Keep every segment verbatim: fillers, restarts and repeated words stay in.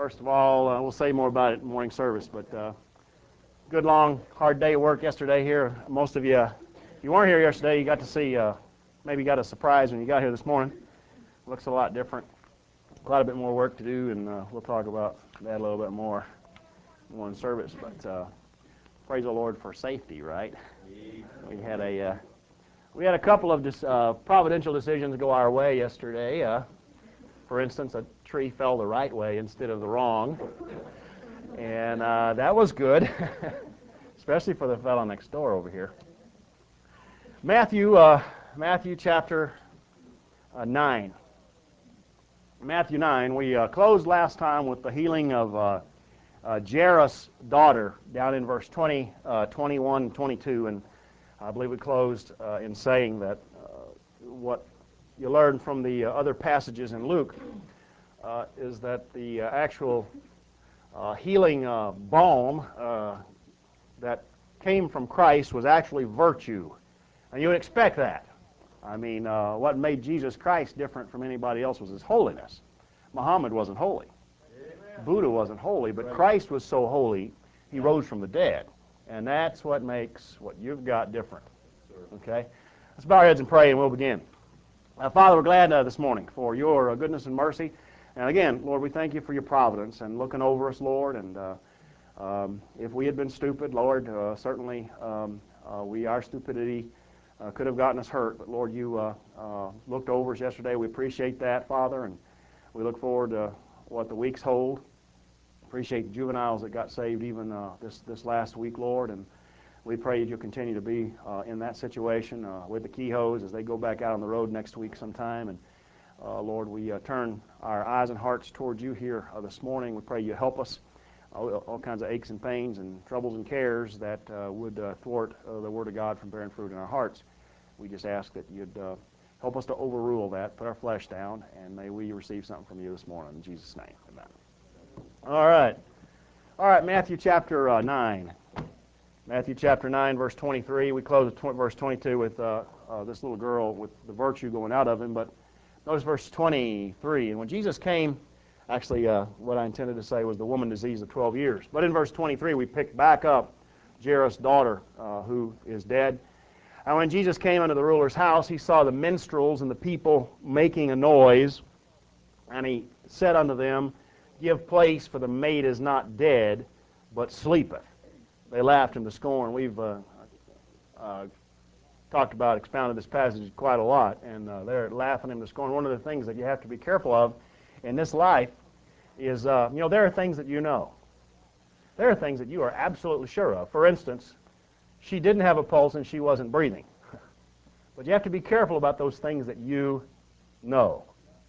First of all, uh, we'll say more about it in morning service, but uh, good, long, hard day of work yesterday here. Most of you, if you weren't here yesterday, you got to see, uh, maybe got a surprise when you got here this morning. Looks a lot different. A lot of bit more work to do, and uh, we'll talk about that a little bit more in morning service. But uh, praise the Lord for safety, right? We had a uh, we had a couple of dis- uh, providential decisions go our way yesterday. Uh, for instance, a tree fell the right way instead of the wrong, and uh, that was good, especially for the fellow next door over here. Matthew, uh, Matthew chapter uh, nine. Matthew nine. We uh, closed last time with the healing of uh, uh, Jairus' daughter down in verse twenty, uh, twenty-one, twenty-two, and I believe we closed uh, in saying that uh, what you learn from the uh, other passages in Luke uh, is that the uh, actual uh, healing uh, balm uh, that came from Christ was actually virtue. And you would expect that. I mean, uh, what made Jesus Christ different from anybody else was his holiness. Muhammad wasn't holy. Amen. Buddha wasn't holy, but right. Christ was so holy, he rose from the dead. And that's what makes what you've got different. Okay? Let's bow our heads and pray, and we'll begin. Uh, Father, we're glad uh, this morning for your uh, goodness and mercy. And again, Lord, we thank you for your providence and looking over us, Lord. And uh, um, if we had been stupid, Lord, uh, certainly um, uh, we, our stupidity uh, could have gotten us hurt. But Lord, you uh, uh, looked over us yesterday. We appreciate that, Father, and we look forward to what the weeks hold. Appreciate the juveniles that got saved even uh, this, this last week, Lord. And we pray that you'll continue to be uh, in that situation uh, with the Kehoes as they go back out on the road next week sometime. And uh, Lord, we uh, turn our eyes and hearts towards you here uh, this morning. We pray you help us, all, all kinds of aches and pains and troubles and cares that uh, would uh, thwart uh, the Word of God from bearing fruit in our hearts. We just ask that you'd uh, help us to overrule that, put our flesh down, and may we receive something from you this morning. In Jesus' name, amen. All right. All right, Matthew chapter uh, nine. Matthew chapter nine, verse twenty-three. We close at tw- verse twenty-two with uh, uh, this little girl with the virtue going out of him. But notice verse twenty-three. And when Jesus came, actually uh, what I intended to say was the woman diseased of twelve years. But in verse twenty-three, we pick back up Jairus' daughter uh, who is dead. And when Jesus came unto the ruler's house, he saw the minstrels and the people making a noise. And he said unto them, Give place, for the maid is not dead, but sleepeth. They laughed him to scorn. We've uh, uh, talked about, expounded this passage quite a lot, and uh, they're laughing him to scorn. One of the things that you have to be careful of in this life is, uh, you know, there are things that you know. There are things that you are absolutely sure of. For instance, she didn't have a pulse and she wasn't breathing. But you have to be careful about those things that you know.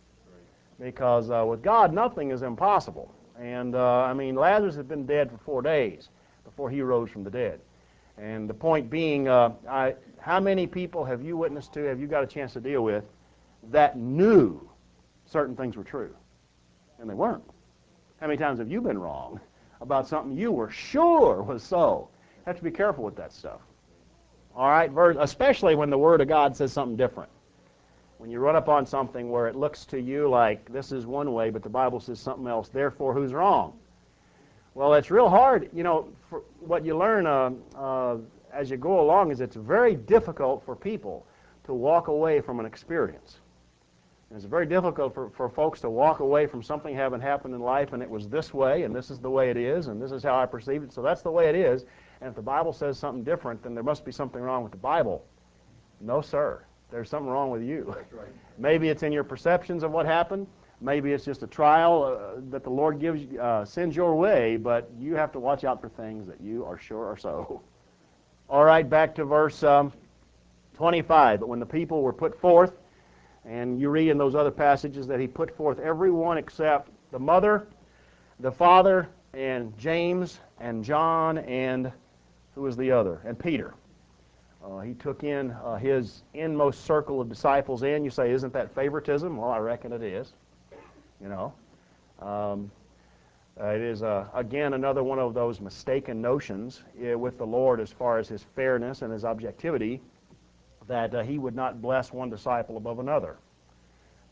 Because uh, with God, nothing is impossible. And, uh, I mean, Lazarus had been dead for four days before he rose from the dead. And the point being, uh, I, how many people have you witnessed to, have you got a chance to deal with, that knew certain things were true, and they weren't? How many times have you been wrong about something you were sure was so? You have to be careful with that stuff. All right, especially when the Word of God says something different. When you run up on something where it looks to you like this is one way, but the Bible says something else, therefore who's wrong? Well, it's real hard. You know, for what you learn uh, uh, as you go along is it's very difficult for people to walk away from an experience. And it's very difficult for, for folks to walk away from something having happened in life and it was this way and this is the way it is and this is how I perceive it, so that's the way it is. And if the Bible says something different, then there must be something wrong with the Bible. No, sir. There's something wrong with you. That's right. Maybe it's in your perceptions of what happened. Maybe it's just a trial uh, that the Lord gives, uh, sends your way, but you have to watch out for things that you are sure are so. All right, back to verse um, twenty-five. But when the people were put forth, and you read in those other passages that he put forth everyone except the mother, the father, and James, and John, and who was the other? And Peter. Uh, he took in uh, his inmost circle of disciples in. You say, isn't that favoritism? Well, I reckon it is. You know, um, uh, it is, uh, again, another one of those mistaken notions uh, with the Lord as far as his fairness and his objectivity, that uh, he would not bless one disciple above another.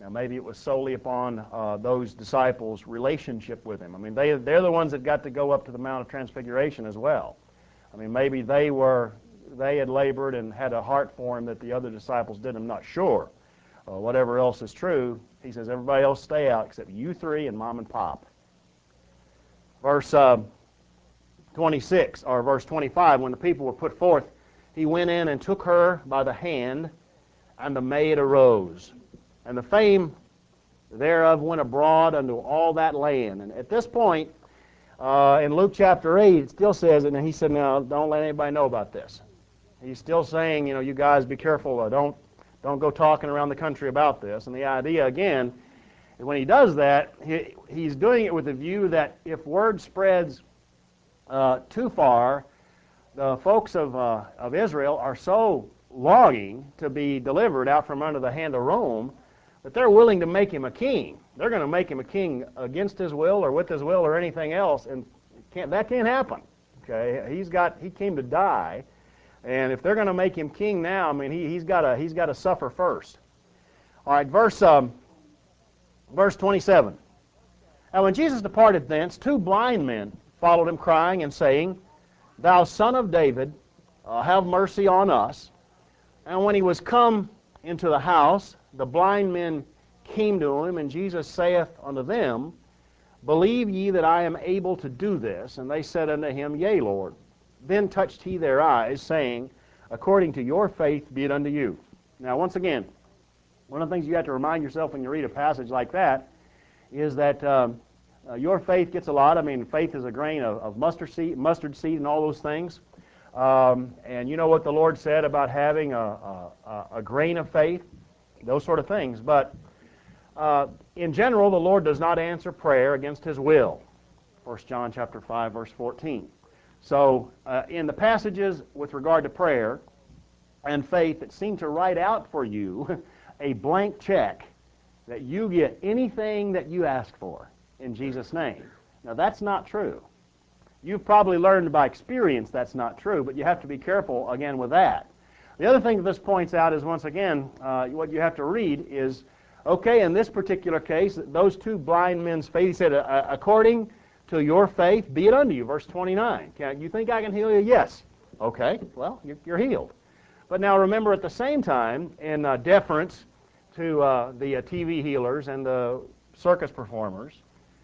Now, maybe it was solely upon uh, those disciples' relationship with him. I mean, they, they're the ones that got to go up to the Mount of Transfiguration as well. I mean, maybe they were, they had labored and had a heart for him that the other disciples did. I'm not sure. Uh, whatever else is true, he says, everybody else stay out except you three and Mom and Pop. Verse uh, twenty-six, or verse twenty-five, when the people were put forth, he went in and took her by the hand, and the maid arose. And the fame thereof went abroad unto all that land. And at this point, uh, in Luke chapter eight, it still says, and he said, no, don't let anybody know about this. He's still saying, you know, you guys be careful. Uh, don't, don't go talking around the country about this. And the idea, again, is when he does that, he, he's doing it with the view that if word spreads uh, too far, the folks of, uh, of Israel are so longing to be delivered out from under the hand of Rome that they're willing to make him a king. They're going to make him a king against his will or with his will or anything else, and can't, that can't happen. Okay, he's got he came to die, and if they're going to make him king now, I mean he, he's got to he's got to suffer first. All right, verse um, verse twenty-seven. Now when Jesus departed thence, two blind men followed him, crying and saying, Thou Son of David, uh, have mercy on us. And when he was come into the house, the blind men came to him, and Jesus saith unto them, Believe ye that I am able to do this? And they said unto him, Yea, Lord. Then touched he their eyes, saying, According to your faith be it unto you. Now, once again, one of the things you have to remind yourself when you read a passage like that is that um, uh, your faith gets a lot. I mean, faith is a grain of, of mustard seed, mustard seed, and all those things. Um, and you know what the Lord said about having a, a, a grain of faith, those sort of things. But uh, in general, the Lord does not answer prayer against His will. First John chapter five, verse fourteen. So uh, in the passages with regard to prayer and faith that seem to write out for you a blank check that you get anything that you ask for in Jesus' name. Now that's not true. You've probably learned by experience that's not true, but you have to be careful again with that. The other thing that this points out is, once again, uh, what you have to read is, okay, in this particular case, those two blind men's faith, he said, according to your faith, be it unto you, verse twenty-nine. Can, you think I can heal you? Yes. Okay, well, you're healed. But now remember, at the same time, in uh, deference to uh, the uh, T V healers and the circus performers,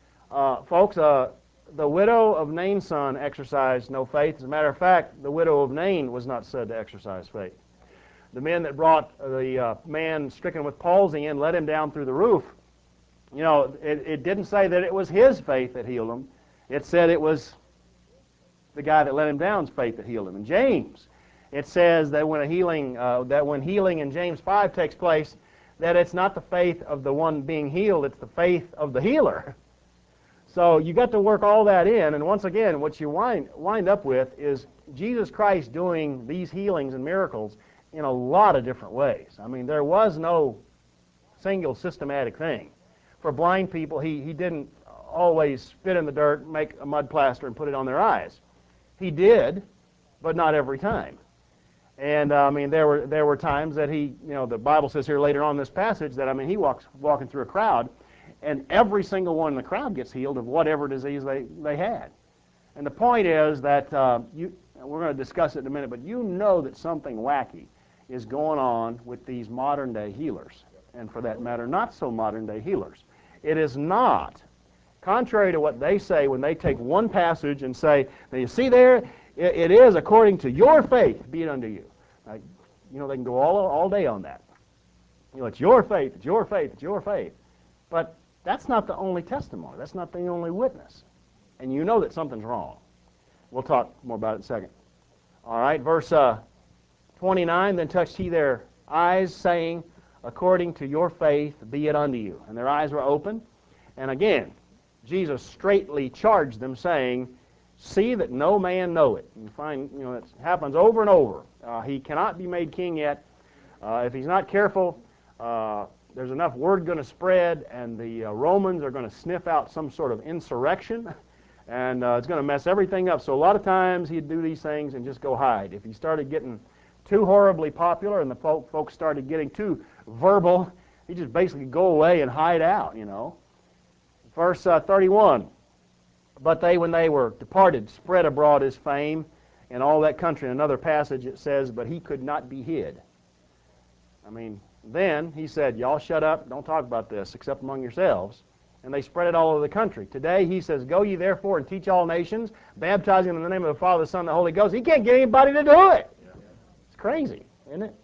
uh, folks, uh, the widow of Nain's son exercised no faith. As a matter of fact, the widow of Nain was not said to exercise faith. The men that brought the uh, man stricken with palsy in, let him down through the roof, you know, it, it didn't say that it was his faith that healed him. It said it was the guy that let him down's faith that healed him. In James, it says that when a healing, uh, that when healing in James five takes place, that it's not the faith of the one being healed, it's the faith of the healer. So you got to work all that in, and once again, what you wind, wind up with is Jesus Christ doing these healings and miracles in a lot of different ways. I mean, there was no single systematic thing. For blind people, he, he didn't always spit in the dirt, make a mud plaster, and put it on their eyes. He did, but not every time. And uh, I mean, there were there were times that he, you know, the Bible says here later on in this passage that, I mean, he walks walking through a crowd, and every single one in the crowd gets healed of whatever disease they, they had. And the point is that, uh, you, we're going to discuss it in a minute, but you know that something wacky is going on with these modern-day healers, and for that matter, not so modern-day healers. It is not, contrary to what they say when they take one passage and say, now you see there, it, it is according to your faith, be it unto you. Now, you know, they can go all, all day on that. You know, it's your faith, it's your faith, it's your faith. But that's not the only testimony. That's not the only witness. And you know that something's wrong. We'll talk more about it in a second. All right, verse uh, twenty-nine, then touched he their eyes, saying, according to your faith be it unto you. And their eyes were open. And again, Jesus straightly charged them, saying, see that no man know it. And you find, you know, it happens over and over. Uh, he cannot be made king yet. Uh, if he's not careful, uh, there's enough word going to spread, and the uh, Romans are going to sniff out some sort of insurrection, and uh, it's going to mess everything up. So a lot of times he'd do these things and just go hide. If he started getting too horribly popular and the folk, folks started getting too verbal, He just basically go away and hide out, you know. Verse uh, thirty-one, but they, when they were departed, spread abroad his fame in all that country. In another passage it says, but he could not be hid. I mean, then he said, y'all shut up, don't talk about this except among yourselves. And they spread it all over the country. Today he says, go ye therefore and teach all nations, baptizing them in the name of the Father, the Son, and the Holy Ghost. He can't get anybody to do it. It's crazy, isn't it?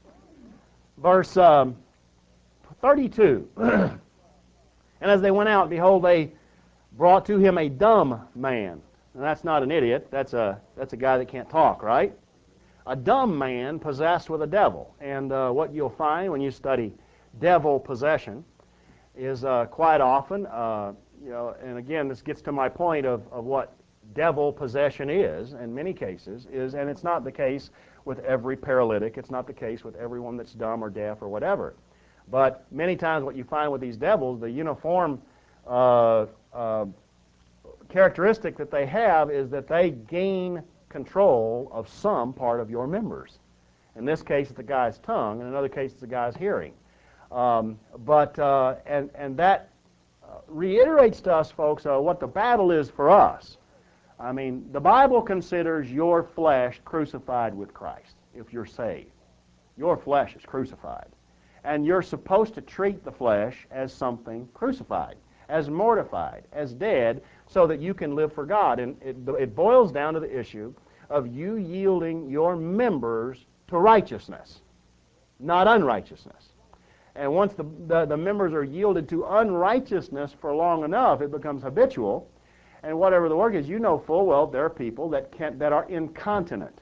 Verse um, thirty-two. And as they went out, behold, they brought to him a dumb man. And that's not an idiot. That's a, that's a guy that can't talk, right? A dumb man possessed with a devil. And uh, what you'll find when you study devil possession is uh, quite often, uh, you know, and again, this gets to my point of, of what devil possession is in many cases, is, and it's not the case with every paralytic, it's not the case with everyone that's dumb or deaf or whatever. But many times what you find with these devils, the uniform uh, uh, characteristic that they have is that they gain control of some part of your members. In this case, it's the guy's tongue, in another case, it's the guy's hearing. Um, but, uh, and, and that uh, reiterates to us, folks, uh, what the battle is for us. I mean, the Bible considers your flesh crucified with Christ if you're saved. Your flesh is crucified. And you're supposed to treat the flesh as something crucified, as mortified, as dead, so that you can live for God. And it, it boils down to the issue of you yielding your members to righteousness, not unrighteousness. And once the, the, the members are yielded to unrighteousness for long enough, it becomes habitual. And whatever the work is, you know full well there are people that, can't, that are incontinent.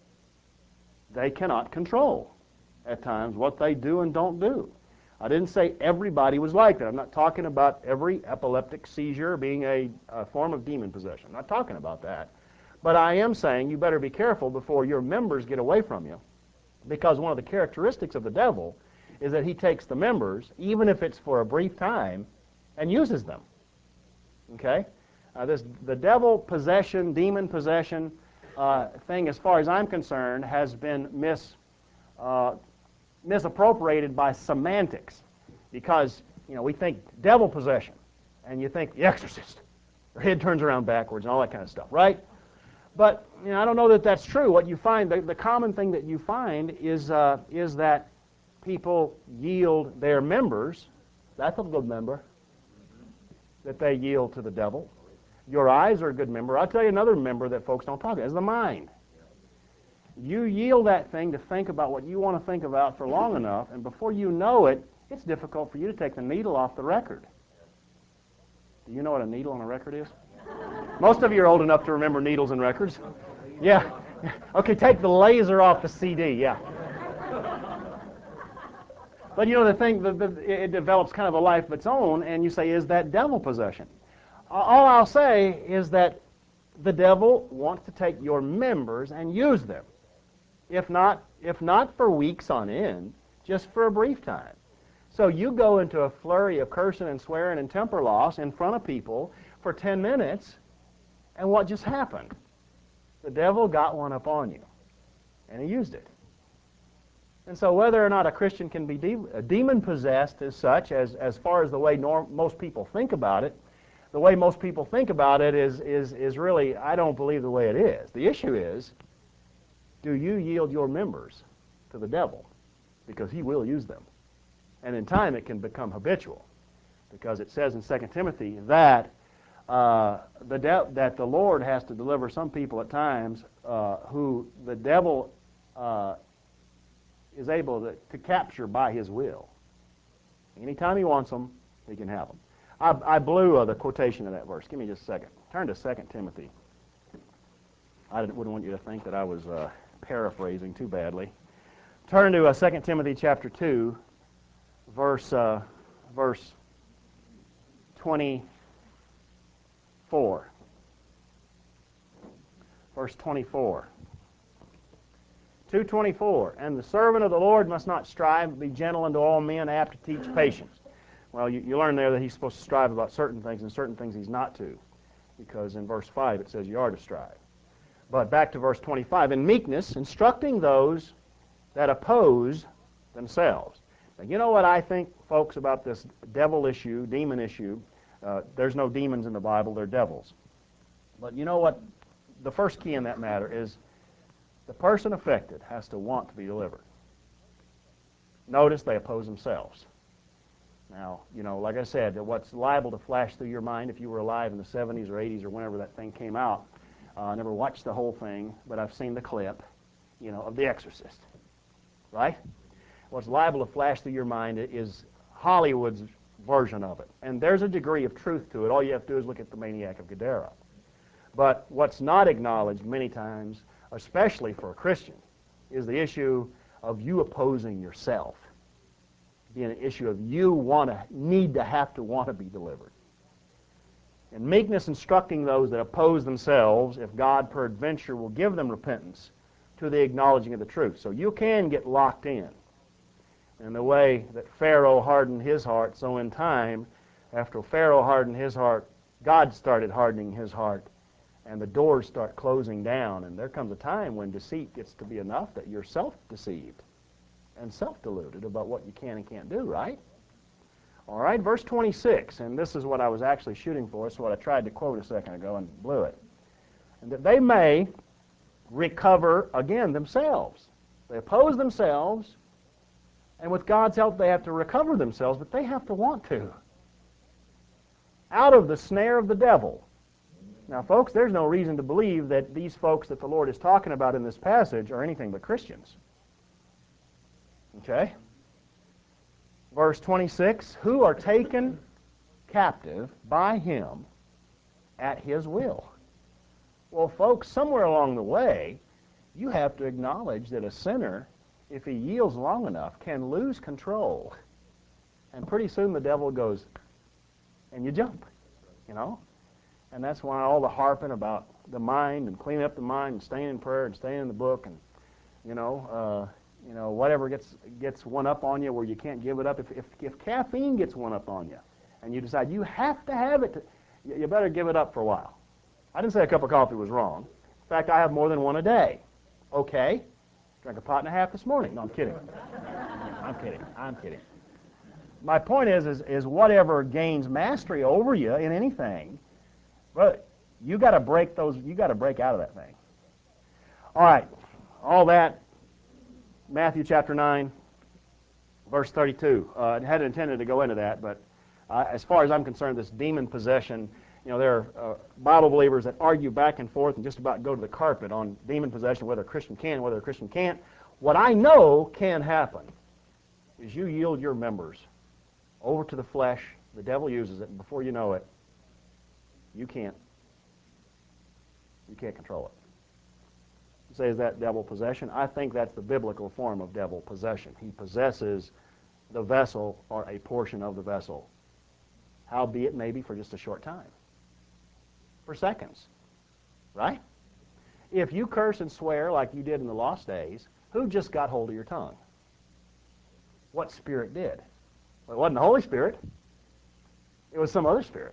They cannot control, at times, what they do and don't do. I didn't say everybody was like that. I'm not talking about every epileptic seizure being a, a form of demon possession. I'm not talking about that. But I am saying you better be careful before your members get away from you, because one of the characteristics of the devil is that he takes the members, even if it's for a brief time, and uses them. Okay? Uh, this, the devil possession, demon possession uh, thing, as far as I'm concerned, has been mis, uh, misappropriated by semantics. Because, you know, we think devil possession, and you think the exorcist. Their head turns around backwards and all that kind of stuff, right? But, you know, I don't know that that's true. What you find, the, the common thing that you find is, uh, is that people yield their members. That's a good member, that they yield to the devil. Your eyes are a good member. I'll tell you another member that folks don't talk about is the mind. You yield that thing to think about what you want to think about for long enough, and before you know it, it's difficult for you to take the needle off the record. Do you know what a needle on a record is? Most of you are old enough to remember needles and records. Yeah. Okay, take the laser off the C D, yeah. But you know, the thing, the, the, it develops kind of a life of its own, and you say, is that devil possession? All I'll say is that the devil wants to take your members and use them. If not, if not for weeks on end, just for a brief time. So you go into a flurry of cursing and swearing and temper loss in front of people for ten minutes, and what just happened? The devil got one up on you, and he used it. And so whether or not a Christian can be de demon-possessed as such, as, as far as the way norm most people think about it, the way most people think about it is, is, is really, I don't believe the way it is. The issue is, do you yield your members to the devil? Because he will use them. And in time it can become habitual. Because it says in Second Timothy that, uh, the de that the Lord has to deliver some people at times uh, who the devil uh, is able to, to capture by his will. Anytime he wants them, he can have them. I, I blew uh, the quotation of that verse. Give me just a second. Turn to Second Timothy. I didn't, wouldn't want you to think that I was uh, paraphrasing too badly. Turn to uh, Second Timothy chapter two, verse, uh, verse twenty-four. Verse twenty-four. two twenty-four, and the servant of the Lord must not strive, but be gentle unto all men, apt to teach patience. Well, you, you learn there that he's supposed to strive about certain things, and certain things he's not to, because in verse five it says you are to strive. But back to verse twenty-five, in meekness, instructing those that oppose themselves. Now, you know what I think, folks, about this devil issue, demon issue? Uh, there's no demons in the Bible, they're devils. But you know what? The first key in that matter is the person affected has to want to be delivered. Notice they oppose themselves. Now, you know, like I said, what's liable to flash through your mind if you were alive in the seventies or eighties or whenever that thing came out, uh, I never watched the whole thing, but I've seen the clip, you know, of The Exorcist, right? What's liable to flash through your mind is Hollywood's version of it. And there's a degree of truth to it. All you have to do is look at the Maniac of Gadara. But what's not acknowledged many times, especially for a Christian, is the issue of you opposing yourself. Being an issue of you want to, need to have to want to be delivered. And meekness instructing those that oppose themselves, if God peradventure will give them repentance, to the acknowledging of the truth. So you can get locked in. In the way that Pharaoh hardened his heart, so in time, after Pharaoh hardened his heart, God started hardening his heart, and the doors start closing down, and there comes a time when deceit gets to be enough that you're self-deceived and self-deluded about what you can and can't do, right? All right, verse twenty-six, and this is what I was actually shooting for, so what I tried to quote a second ago and blew it. And that they may recover again themselves. They oppose themselves, and with God's help they have to recover themselves, but they have to want to. Out of the snare of the devil. Now, folks, there's no reason to believe that these folks that the Lord is talking about in this passage are anything but Christians. Okay? Verse twenty-six, who are taken captive by him at his will. Well, folks, somewhere along the way, you have to acknowledge that a sinner, if he yields long enough, can lose control. And pretty soon the devil goes, and you jump, you know? And that's why all the harping about the mind and cleaning up the mind and staying in prayer and staying in the book and, you know, uh, you know, whatever gets gets one up on you where you can't give it up. If, if, if caffeine gets one up on you and you decide you have to have it, to, you better give it up for a while. I didn't say a cup of coffee was wrong. In fact, I have more than one a day. Okay? Drank a pot and a half this morning. No, I'm kidding. I'm kidding. I'm kidding. My point is, is, is whatever gains mastery over you in anything, but you got to break those. You got to break out of that thing. All right, all that. Matthew chapter nine, verse thirty-two. Uh, I hadn't intended to go into that, but uh, as far as I'm concerned, this demon possession. You know, there are uh, Bible believers that argue back and forth and just about go to the carpet on demon possession, whether a Christian can, whether a Christian can't. What I know can happen is you yield your members over to the flesh. The devil uses it, and before you know it, you can't. You can't control it. You say, is that devil possession? I think that's the biblical form of devil possession. He possesses the vessel or a portion of the vessel, howbeit maybe for just a short time. For seconds, right? If you curse and swear like you did in the lost days, who just got hold of your tongue? What spirit did? Well, it wasn't the Holy Spirit. It was some other spirit.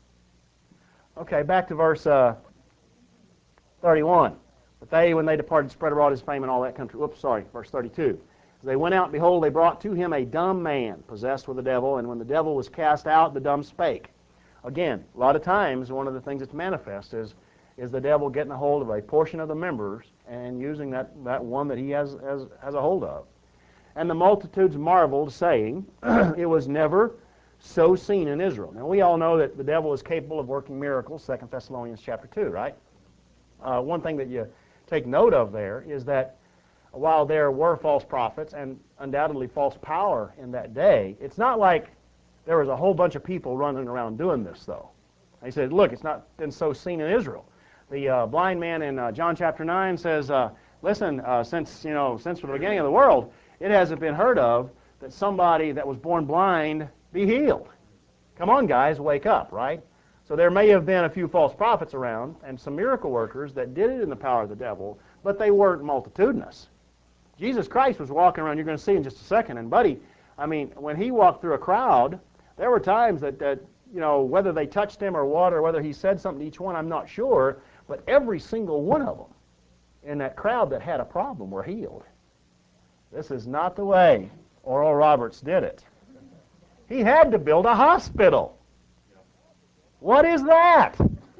Okay, back to verse uh, thirty-one. But they, when they departed, spread abroad his fame in all that country. Whoops, sorry, verse thirty-two. As they went out, behold, they brought to him a dumb man, possessed with a devil, and when the devil was cast out, the dumb spake. Again, a lot of times, one of the things that's manifest is, is the devil getting a hold of a portion of the members and using that, that one that he has, has, has a hold of. And the multitudes marveled, saying, it was never so seen in Israel. Now, we all know that the devil is capable of working miracles, Second Thessalonians chapter two, right? Uh, one thing that you take note of there is that while there were false prophets and undoubtedly false power in that day, it's not like there was a whole bunch of people running around doing this, though. He said, look, it's not been so seen in Israel. The uh, blind man in uh, John chapter nine says, uh, listen, uh, since, you know, since the beginning of the world, it hasn't been heard of that somebody that was born blind be healed. Come on, guys, wake up, right? So there may have been a few false prophets around and some miracle workers that did it in the power of the devil, but they weren't multitudinous. Jesus Christ was walking around, you're going to see in just a second, and buddy, I mean, when he walked through a crowd, there were times that, that, you know, whether they touched him or what, or whether he said something to each one, I'm not sure, but every single one of them in that crowd that had a problem were healed. This is not the way Oral Roberts did it. He had to build a hospital. What is that?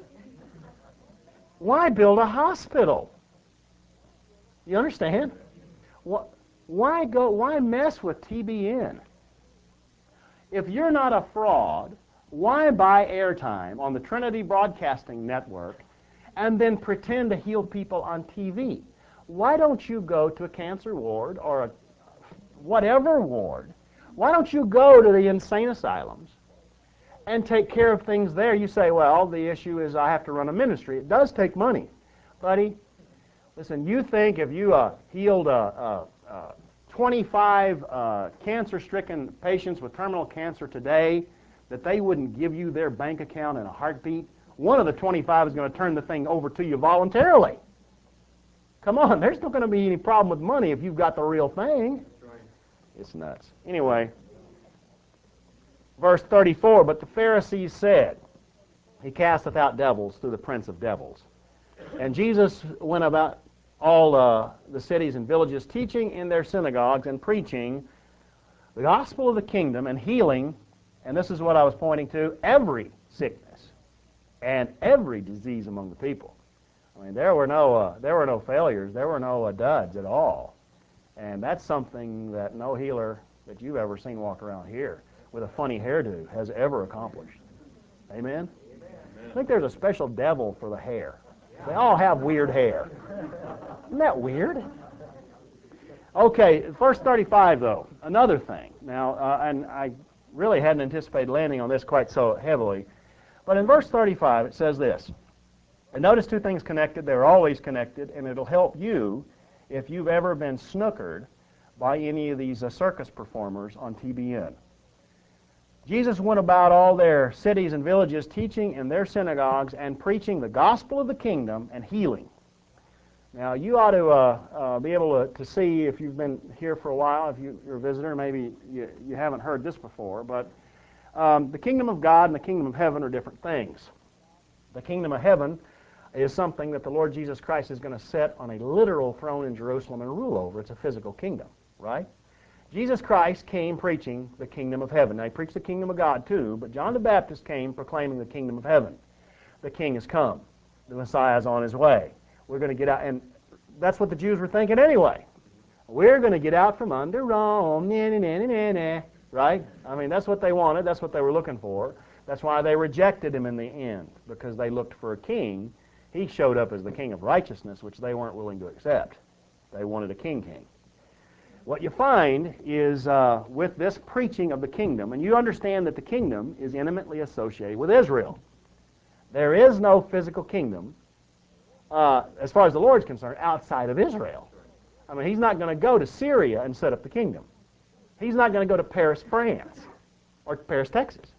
Why build a hospital? You understand? Why go? Why mess with T B N? If you're not a fraud, why buy airtime on the Trinity Broadcasting Network and then pretend to heal people on T V? Why don't you go to a cancer ward or a whatever ward? Why don't you go to the insane asylums and take care of things there? You say, well, the issue is I have to run a ministry. It does take money. Buddy, listen, you think if you uh, healed uh, uh, uh, twenty-five uh, cancer-stricken patients with terminal cancer today, that they wouldn't give you their bank account in a heartbeat? One of the twenty-five is going to turn the thing over to you voluntarily. Come on, there's not going to be any problem with money if you've got the real thing. It's nuts. Anyway, verse thirty-four, but the Pharisees said, he casteth out devils through the prince of devils. And Jesus went about all uh, the cities and villages, teaching in their synagogues and preaching the gospel of the kingdom and healing, and this is what I was pointing to, every sickness and every disease among the people. I mean, there were no, uh, there were no failures. There were no uh, duds at all. And that's something that no healer that you've ever seen walk around here with a funny hairdo has ever accomplished. Amen? Amen? I think there's a special devil for the hair. They all have weird hair. Isn't that weird? Okay, verse thirty-five, though, another thing. Now, uh, and I really hadn't anticipated landing on this quite so heavily, but in verse thirty-five it says this. And notice two things connected. They're always connected, and it'll help you if you've ever been snookered by any of these uh, circus performers on T B N. Jesus went about all their cities and villages, teaching in their synagogues and preaching the gospel of the kingdom and healing. Now, you ought to uh, uh, be able to, to see, if you've been here for a while, if you, you're a visitor, maybe you, you haven't heard this before, but um, the kingdom of God and the kingdom of heaven are different things. The kingdom of heaven is something that the Lord Jesus Christ is going to set on a literal throne in Jerusalem and rule over. It's a physical kingdom, right? Jesus Christ came preaching the kingdom of heaven. Now, he preached the kingdom of God too, but John the Baptist came proclaiming the kingdom of heaven. The king has come. The Messiah is on his way. We're going to get out, and that's what the Jews were thinking anyway. We're going to get out from under Rome, nah, nah, nah, nah, nah, right? I mean, that's what they wanted. That's what they were looking for. That's why they rejected him in the end, because they looked for a king. He showed up as the king of righteousness, which they weren't willing to accept. They wanted a king king. What you find is uh, with this preaching of the kingdom, and you understand that the kingdom is intimately associated with Israel. There is no physical kingdom, uh, as far as the Lord's concerned, outside of Israel. I mean, he's not going to go to Syria and set up the kingdom. He's not going to go to Paris, France, or Paris, Texas,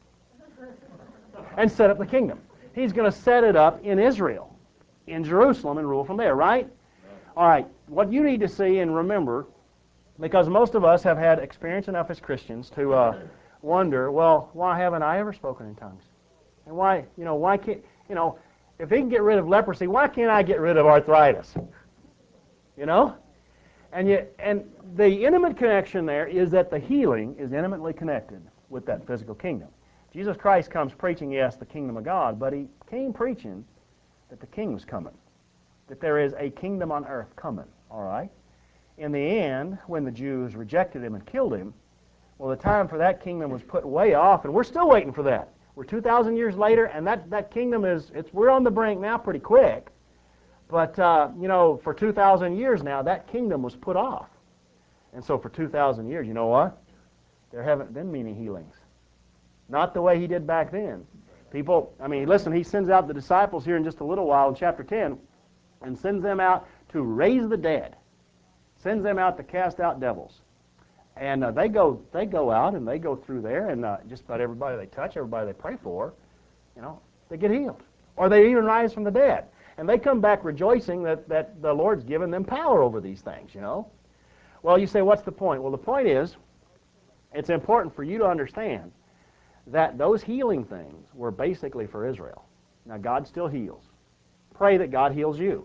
and set up the kingdom. He's going to set it up in Israel, in Jerusalem, and rule from there, right? All right, what you need to see and remember, because most of us have had experience enough as Christians to uh, wonder, well, why haven't I ever spoken in tongues? And why, you know, why can't, you know, if he can get rid of leprosy, why can't I get rid of arthritis? You know? And yet, and the intimate connection there is that the healing is intimately connected with that physical kingdom. Jesus Christ comes preaching, yes, the kingdom of God, but he came preaching that the king was coming, that there is a kingdom on earth coming, all right? In the end, when the Jews rejected him and killed him, well, the time for that kingdom was put way off, and we're still waiting for that. We're two thousand years later, and that, that kingdom is, it's, we're on the brink now pretty quick. But, uh, you know, for two thousand years now, that kingdom was put off. And so for two thousand years, you know what? There haven't been many healings. Not the way he did back then. People, I mean, listen, he sends out the disciples here in just a little while in chapter ten, and sends them out to raise the dead. Sends them out to cast out devils. And uh, they go they go out and they go through there, and uh, just about everybody they touch, everybody they pray for, you know, they get healed. Or they even rise from the dead. And they come back rejoicing that, that the Lord's given them power over these things, you know. Well, you say, what's the point? Well, the point is, it's important for you to understand that those healing things were basically for Israel. Now, God still heals. Pray that God heals you.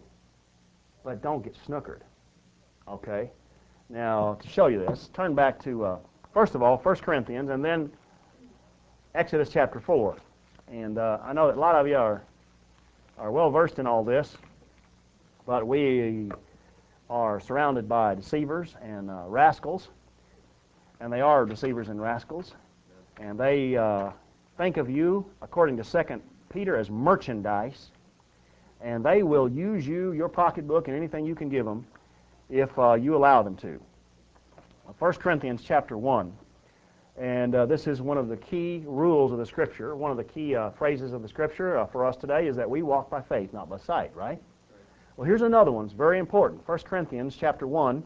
But don't get snookered. Okay? Now, to show you this, turn back to uh, first of all, First Corinthians, and then Exodus chapter four. And uh, I know that a lot of you are, are well versed in all this, but we are surrounded by deceivers and uh, rascals, and they are deceivers and rascals, and they uh, think of you, according to Second Peter, as merchandise, and they will use you, your pocketbook, and anything you can give them if uh, you allow them to. First Corinthians chapter one, and uh, this is one of the key rules of the Scripture. One of the key uh, phrases of the Scripture uh, for us today is that we walk by faith, not by sight, right? Well, here's another one. It's very important. First Corinthians chapter one,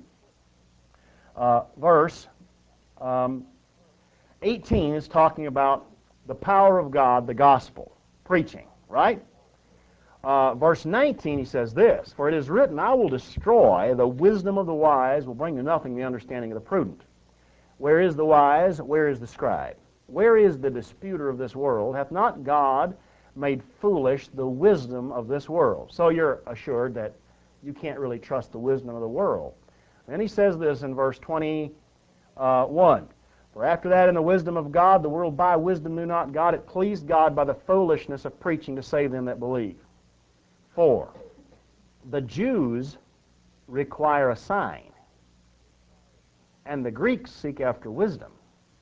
uh, verse um, eighteen is talking about the power of God, the gospel, preaching, right? Uh, verse nineteen, he says this, "For it is written, I will destroy the wisdom of the wise, will bring to nothing the understanding of the prudent. Where is the wise? Where is the scribe? Where is the disputer of this world? Hath not God made foolish the wisdom of this world?" So you're assured that you can't really trust the wisdom of the world. Then he says this in verse twenty-one, "For after that in the wisdom of God, the world by wisdom knew not God. It pleased God by the foolishness of preaching to save them that believe. For the Jews require a sign, and the Greeks seek after wisdom.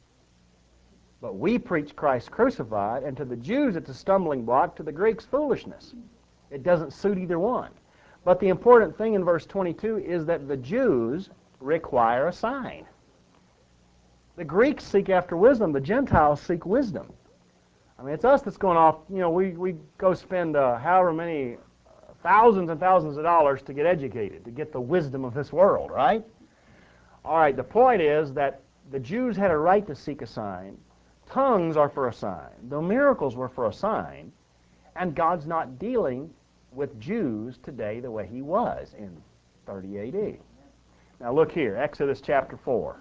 But we preach Christ crucified, and to the Jews it's a stumbling block, to the Greeks foolishness." It doesn't suit either one. But the important thing in verse twenty-two is that the Jews require a sign. The Greeks seek after wisdom. The Gentiles seek wisdom. I mean, it's us that's going off, you know, we, we go spend uh, however many uh, thousands and thousands of dollars to get educated, to get the wisdom of this world, right? All right, the point is that the Jews had a right to seek a sign. Tongues are for a sign. The miracles were for a sign. And God's not dealing with Jews today the way he was in thirty A D. Now look here, Exodus chapter four.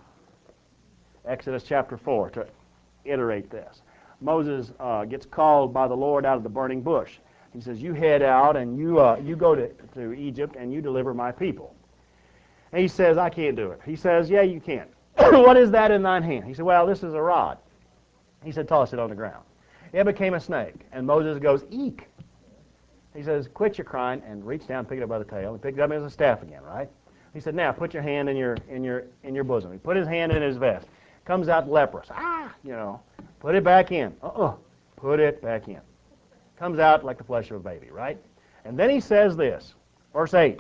Exodus chapter four, to iterate this. Moses uh, gets called by the Lord out of the burning bush. He says, "You head out and you, uh, you go to, to Egypt and you deliver my people." And he says, "I can't do it." He says, "Yeah, you can." "What is that in thine hand?" He said, "Well, this is a rod." He said, "Toss it on the ground." It became a snake. And Moses goes, "Eek." He says, "Quit your crying," and reached down and picked it up by the tail. He picked it up as a staff again, right? He said, "Now put your hand in your in your in your bosom." He put his hand in his vest. Comes out leprous. Ah, you know, put it back in. Uh-uh. Put it back in. Comes out like the flesh of a baby, right? And then he says this, verse eight.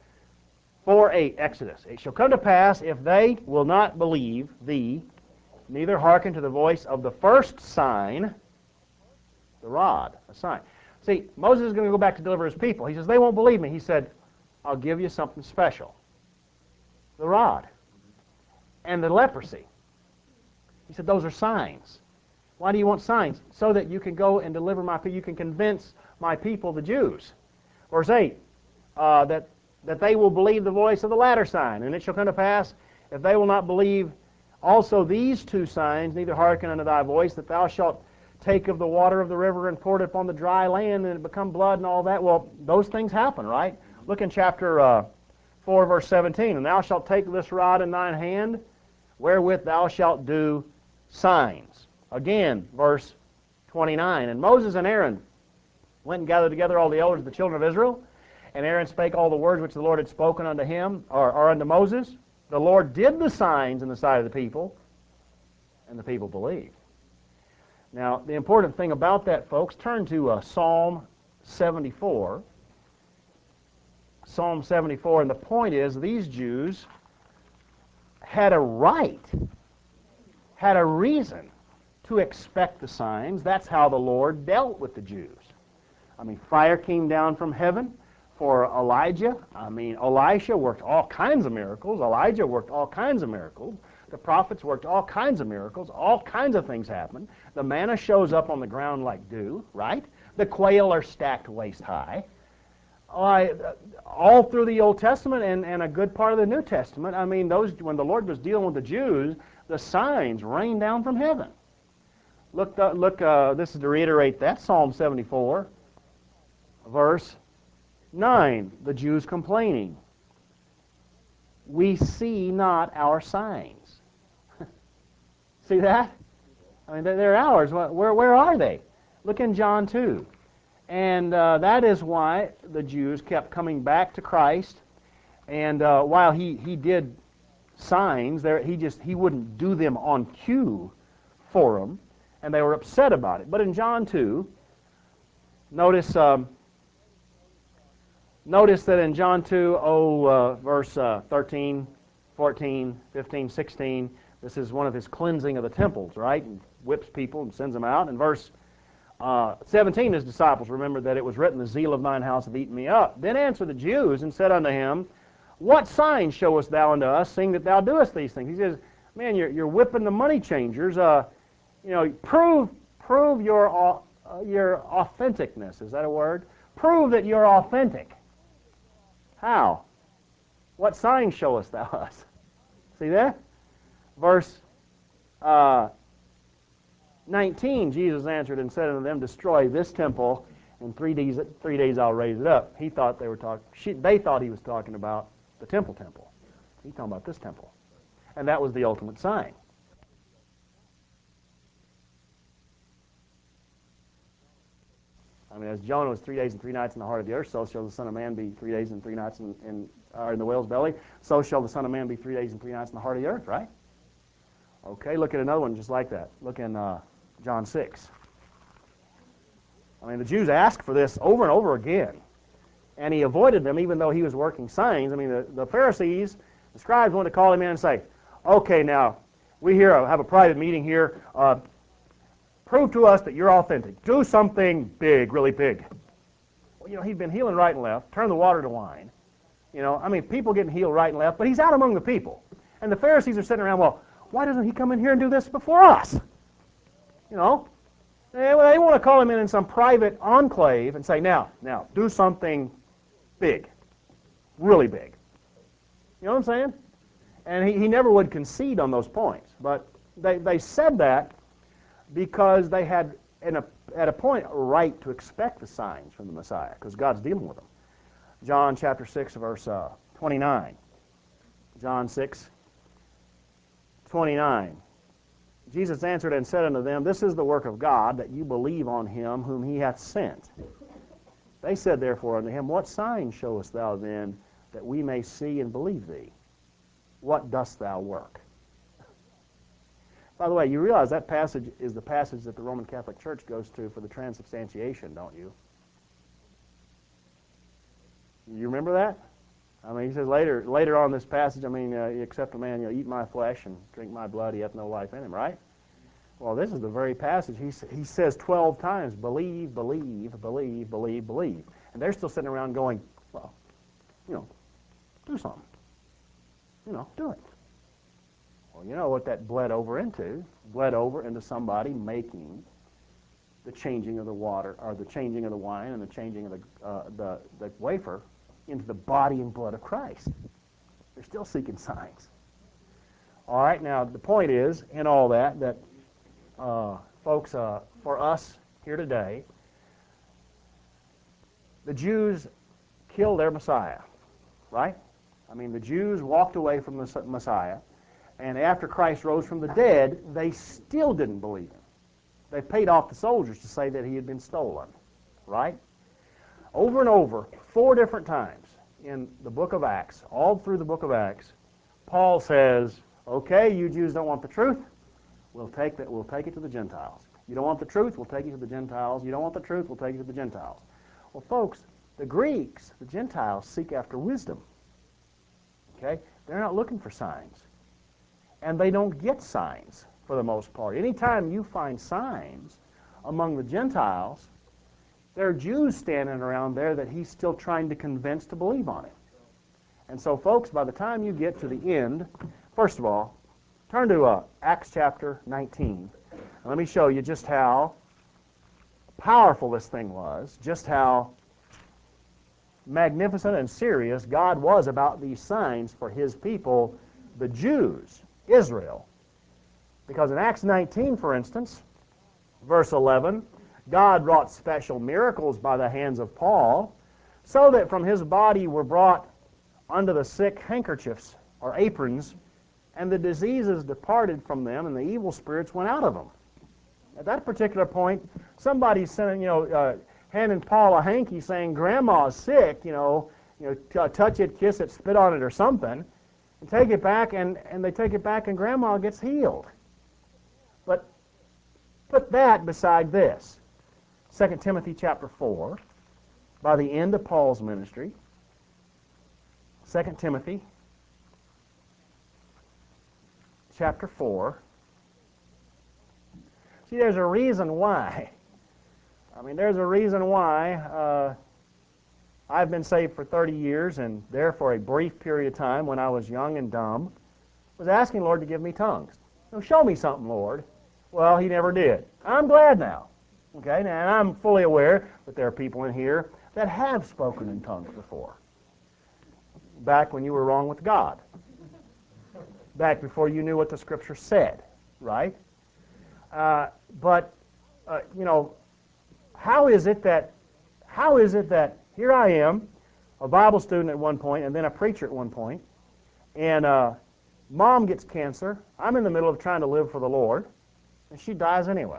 four eight, Exodus. "It shall come to pass, if they will not believe thee, neither hearken to the voice of the first sign," the rod, a sign. See, Moses is going to go back to deliver his people. He says, "They won't believe me." He said, "I'll give you something special. The rod and the leprosy." He said, "Those are signs." Why do you want signs? So that you can go and deliver my people. You can convince my people, the Jews. Verse eight, uh, that, that they will believe the voice of the latter sign. "And it shall come to pass, if they will not believe also these two signs, neither hearken unto thy voice, that thou shalt take of the water of the river and pour it upon the dry land, and it become blood," and all that. Well, those things happen, right? Look in chapter uh, four, verse seventeen. "And thou shalt take this rod in thine hand, wherewith thou shalt do signs." Again, verse twenty-nine. "And Moses and Aaron went and gathered together all the elders of the children of Israel. And Aaron spake all the words which the Lord had spoken unto him, or, or unto Moses. The Lord did the signs in the sight of the people, and the people believed." Now, the important thing about that, folks, turn to uh, Psalm seventy-four. Psalm seventy-four, and the point is, these Jews had a right, had a reason to expect the signs. That's how the Lord dealt with the Jews. I mean, fire came down from heaven for Elijah. I mean, Elisha worked all kinds of miracles. Elijah worked all kinds of miracles. The prophets worked all kinds of miracles. All kinds of things happened. The manna shows up on the ground like dew, right? The quail are stacked waist high. I, all through the Old Testament and, and a good part of the New Testament, I mean, those when the Lord was dealing with the Jews, the signs rained down from heaven. Look, the, look. Uh, this is to reiterate that, Psalm seventy-four, verse nine, the Jews complaining. "We see not our signs." See that? I mean, they're, they're ours. Where, where are they? Look in John two. And uh, that is why the Jews kept coming back to Christ. And uh, while he, he did signs, there he just he wouldn't do them on cue for them, and they were upset about it. But in John two, notice um, notice that in John two, oh, uh, verse uh, thirteen, fourteen, fifteen, sixteen, this is one of his cleansing of the temples, right? And whips people and sends them out. In verse uh, seventeen, his disciples remembered that it was written, "The zeal of thine house hath eaten me up." Then answered the Jews and said unto him, "What sign showest thou unto us, seeing that thou doest these things?" He says, "Man, you're, you're whipping the money changers. Uh, you know, prove prove your uh, your authenticness." Is that a word? Prove that you're authentic. How? What sign showest thou us? See that? Verse uh, nineteen, Jesus answered and said unto them, "Destroy this temple, and three days three days I'll raise it up." He thought they were talking. They thought he was talking about the temple temple. He's talking about this temple. And that was the ultimate sign. I mean, as Jonah was three days and three nights in the heart of the earth, so shall the Son of Man be three days and three nights in, in, uh, in the whale's belly. So shall the Son of Man be three days and three nights in the heart of the earth, right? Okay, look at another one just like that. Look in uh, John six. I mean, the Jews asked for this over and over again. And he avoided them even though he was working signs. I mean, the, the Pharisees, the scribes wanted to call him in and say, "Okay, now, we here have a private meeting here. Uh, prove to us that you're authentic. Do something big, really big." Well, you know, he'd been healing right and left, turned the water to wine. You know, I mean, people getting healed right and left, but he's out among the people. And the Pharisees are sitting around, well, why doesn't he come in here and do this before us? You know, they, they want to call him in in some private enclave and say, now, now, do something big, really big. You know what I'm saying? And he, he never would concede on those points. But they, they said that because they had, in a, at a point, a right to expect the signs from the Messiah, because God's dealing with them. John chapter six, verse uh, twenty-nine. John six, twenty-nine. Jesus answered and said unto them, "This is the work of God, that you believe on him whom he hath sent." They said therefore unto him, "What sign showest thou then, that we may see and believe thee? What dost thou work?" By the way, you realize that passage is the passage that the Roman Catholic Church goes to for the transubstantiation, don't you? You remember that? I mean, he says later later on in this passage, I mean, uh, except a man, you know, eat my flesh and drink my blood, he hath no life in him, right? Well, this is the very passage. He, he says twelve times, believe, believe, believe, believe, believe. And they're still sitting around going, well, you know, do something. You know, do it. Well, you know what that bled over into? Bled over into somebody making the changing of the water, or the changing of the wine and the changing of the, uh, the, the wafer into the body and blood of Christ. They're still seeking signs. All right, now the point is, in all that, that uh, folks, uh, for us here today, the Jews killed their Messiah, right? I mean, the Jews walked away from the Messiah, and after Christ rose from the dead, they still didn't believe him. They paid off the soldiers to say that he had been stolen, right? Over and over, four different times in the book of Acts, all through the book of Acts, Paul says, okay, you Jews don't want the truth, we'll take that, we'll take it to the Gentiles. You don't want the truth, we'll take you to the Gentiles. You don't want the truth, we'll take you to the Gentiles. Well, folks, the Greeks, the Gentiles, seek after wisdom. Okay? They're not looking for signs. And they don't get signs for the most part. Anytime you find signs among the Gentiles, there are Jews standing around there that he's still trying to convince to believe on him. And so, folks, by the time you get to the end, first of all, turn to uh, Acts chapter nineteen. And let me show you just how powerful this thing was, just how magnificent and serious God was about these signs for his people, the Jews, Israel. Because in Acts nineteen, for instance, verse eleven, God wrought special miracles by the hands of Paul, so that from his body were brought unto the sick handkerchiefs or aprons and the diseases departed from them, and the evil spirits went out of them. At that particular point, somebody's sending, you know, uh, handing Paul a hanky saying, Grandma's sick, you know, you know, t- touch it, kiss it, spit on it or something, and take it back, and, and they take it back, and Grandma gets healed. But put that beside this. Second Timothy chapter four, by the end of Paul's ministry, Second Timothy chapter four. See, there's a reason why. I mean, there's a reason why uh, I've been saved for thirty years, and there for a brief period of time when I was young and dumb, was asking the Lord to give me tongues. So show me something, Lord. Well, He never did. I'm glad now. Okay, now and I'm fully aware that there are people in here that have spoken in tongues before. Back when you were wrong with God. Back before you knew what the Scripture said, right? Uh, but, uh, you know, how is it that, how is it that here I am, a Bible student at one point, and then a preacher at one point, and uh, Mom gets cancer. I'm in the middle of trying to live for the Lord, and she dies anyway.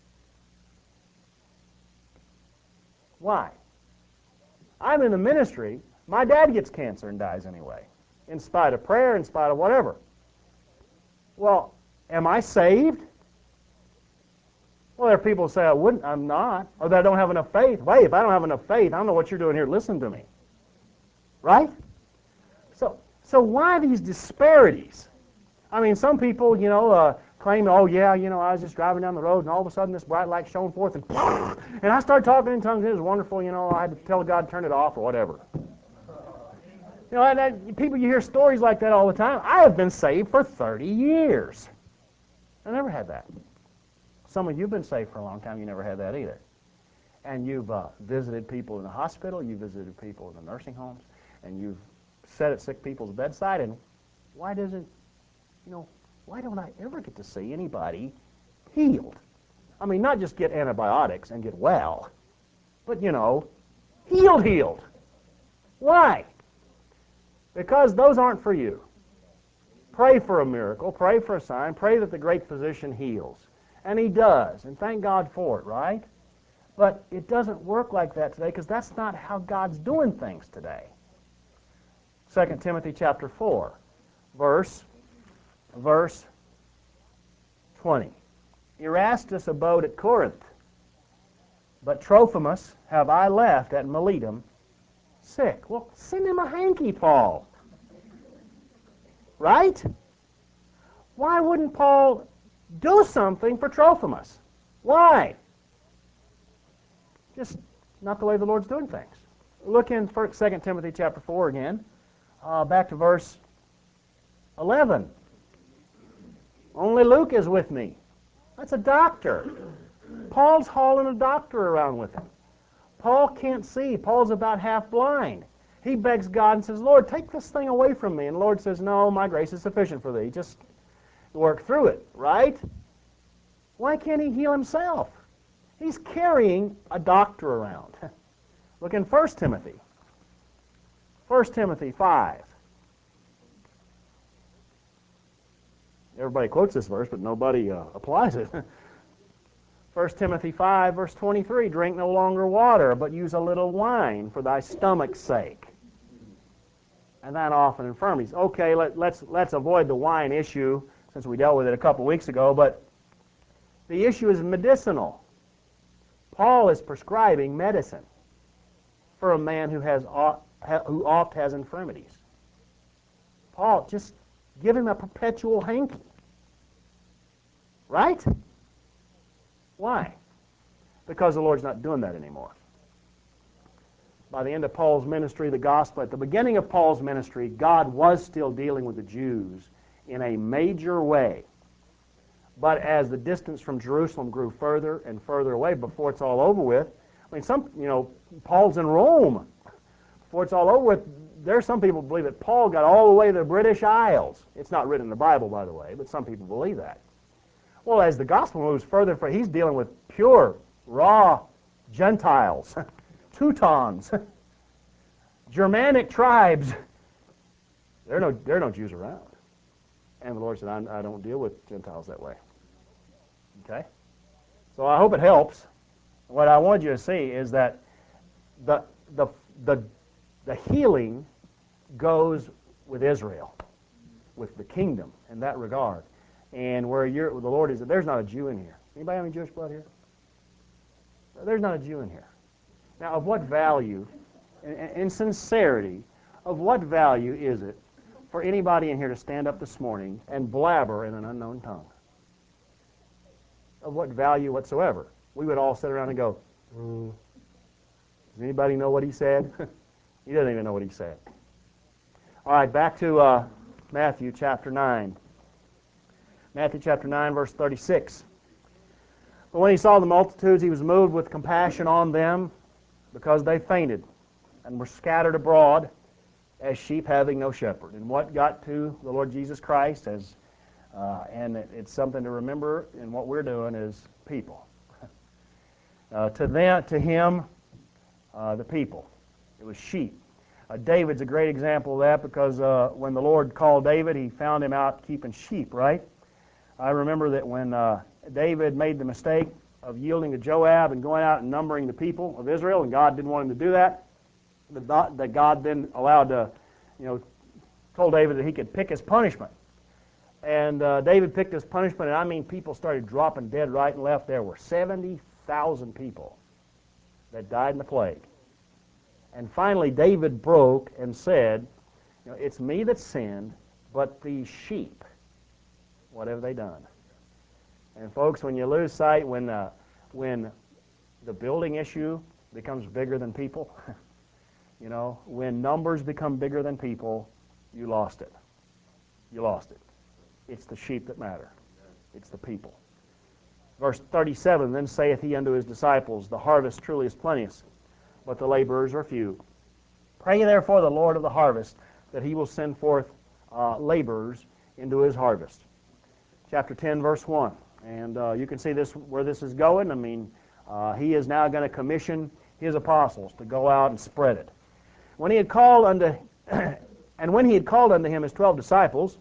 Why? I'm in the ministry. My dad gets cancer and dies anyway, in spite of prayer, in spite of whatever. Well, am I saved? Well, there are people who say, I wouldn't, I'm not, or that I don't have enough faith. Wait, if I don't have enough faith, I don't know what you're doing here. Listen to me. Right? So, so why these disparities? I mean, some people, you know, uh, claim, oh, yeah, you know, I was just driving down the road, and all of a sudden this bright light shone forth, and and I started talking in tongues. It was wonderful, you know, I had to tell God to turn it off or whatever. You know, and, and people, you hear stories like that all the time. I have been saved for thirty years. I never had that. Some of you have been saved for a long time. You never had that either. And you've uh, visited people in the hospital. You've visited people in the nursing homes. And you've sat at sick people's bedside. And why doesn't, you know, why don't I ever get to see anybody healed? I mean, not just get antibiotics and get well, but, you know, healed, healed. Why? Because those aren't for you. Pray for a miracle. Pray for a sign. Pray that the great physician heals. And He does, and thank God for it, right? But it doesn't work like that today because that's not how God's doing things today. Second Timothy chapter four, verse, verse twenty. Erastus abode at Corinth, but Trophimus have I left at Miletum sick. Well, send him a hanky, Paul. Right? Why wouldn't Paul do something for Trophimus? Why? Just not the way the Lord's doing things. Look in Second Timothy chapter four again, uh, back to verse eleven. Only Luke is with me. That's a doctor. Paul's hauling a doctor around with him. Paul can't see. Paul's about half blind. He begs God and says, Lord, take this thing away from me. And the Lord says, no, my grace is sufficient for thee. Just work through it, right? Why can't he heal himself? He's carrying a doctor around. Look in First Timothy. First Timothy five. Everybody quotes this verse, but nobody uh, applies it. First Timothy five, verse twenty-three, drink no longer water, but use a little wine for thy stomach's sake. And that often infirmities. Okay, let, let's, let's avoid the wine issue, since we dealt with it a couple weeks ago, but the issue is medicinal. Paul is prescribing medicine for a man who has who oft has infirmities. Paul, just give him a perpetual hanky. Right? Why? Because the Lord's not doing that anymore. By the end of Paul's ministry, the gospel, at the beginning of Paul's ministry, God was still dealing with the Jews in a major way. But as the distance from Jerusalem grew further and further away, before it's all over with, I mean, some, you know, Paul's in Rome. Before it's all over with, there are some people who believe that Paul got all the way to the British Isles. It's not written in the Bible, by the way, but some people believe that. Well, as the gospel moves further, he's dealing with pure, raw Gentiles, Teutons, Germanic tribes. There are no, there are no Jews around. And the Lord said, I, I don't deal with Gentiles that way. Okay? So I hope it helps. What I want you to see is that the, the, the, the healing goes with Israel, with the kingdom in that regard. And where you're, the Lord is, there's not a Jew in here. Anybody have any Jewish blood here? There's not a Jew in here. Now, of what value, in, in sincerity, of what value is it for anybody in here to stand up this morning and blabber in an unknown tongue? Of what value whatsoever? We would all sit around and go, mm. Does anybody know what he said? He doesn't even know what he said. All right, back to uh, Matthew chapter nine. Matthew chapter nine, verse thirty-six. But when he saw the multitudes, he was moved with compassion on them, because they fainted and were scattered abroad as sheep having no shepherd. And what got to the Lord Jesus Christ, as uh, and it, it's something to remember in what we're doing, is people. Uh, to them, to him, uh, the people. It was sheep. Uh, David's a great example of that, because uh, when the Lord called David, he found him out keeping sheep, right? I remember that when uh, David made the mistake of yielding to Joab and going out and numbering the people of Israel, and God didn't want him to do that, that God then allowed to, you know, told David that he could pick his punishment. And uh, David picked his punishment, and I mean people started dropping dead right and left. There were seventy thousand people that died in the plague. And finally David broke and said, you know, it's me that sinned, but these sheep, what have they done? And folks, when you lose sight, when uh, when the building issue becomes bigger than people, you know, when numbers become bigger than people, you lost it. You lost it. It's the sheep that matter. It's the people. Verse thirty-seven, then saith he unto his disciples, the harvest truly is plenteous, but the laborers are few. Pray therefore the Lord of the harvest, that he will send forth uh, laborers into his harvest. Chapter ten, verse one. And uh, you can see this where this is going. I mean, uh, he is now going to commission his apostles to go out and spread it. When he had called unto, and when he had called unto him his twelve disciples,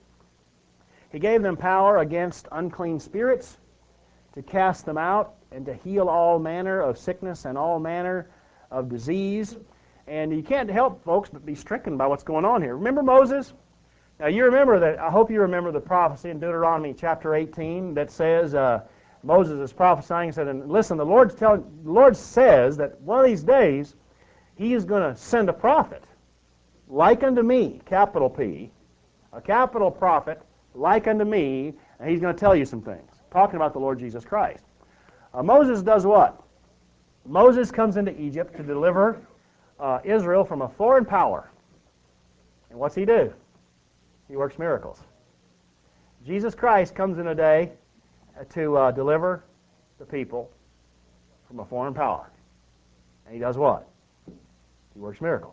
he gave them power against unclean spirits, to cast them out, and to heal all manner of sickness and all manner of disease. And you can't help, folks, but be stricken by what's going on here. Remember Moses? Now you remember that, I hope you remember the prophecy in Deuteronomy chapter eighteen that says, uh, Moses is prophesying and said, and listen, the Lord's telling, the Lord says that one of these days he is going to send a prophet like unto me, capital P, a capital prophet like unto me, and he's going to tell you some things. Talking about the Lord Jesus Christ. Uh, Moses does what? Moses comes into Egypt to deliver uh, Israel from a foreign power. And what's he do? He works miracles. Jesus Christ comes in a day to uh, deliver the people from a foreign power. And he does what? He works miracles.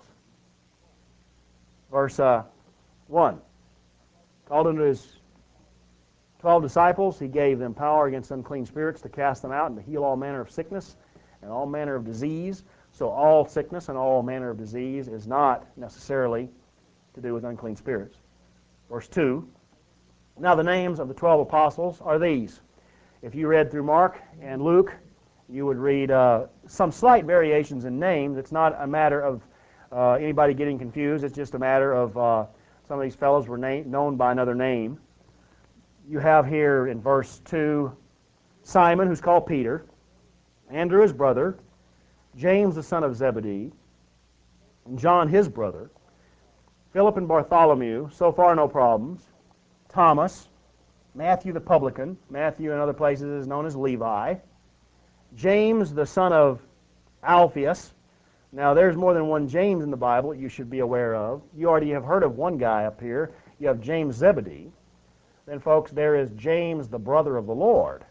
Verse uh, one. Called unto his twelve disciples, he gave them power against unclean spirits to cast them out and to heal all manner of sickness and all manner of disease. So all sickness and all manner of disease is not necessarily to do with unclean spirits. Verse two, now the names of the twelve apostles are these. If you read through Mark and Luke, you would read uh, some slight variations in names. It's not a matter of uh, anybody getting confused. It's just a matter of uh, some of these fellows were na- known by another name. You have here in verse two, Simon, who's called Peter, Andrew his brother, James the son of Zebedee, and John his brother, Philip and Bartholomew, so far no problems, Thomas, Matthew the publican, Matthew in other places is known as Levi, James the son of Alphaeus. Now there's more than one James in the Bible that you should be aware of. You already have heard of one guy up here. You have James Zebedee. Then folks, there is James the brother of the Lord.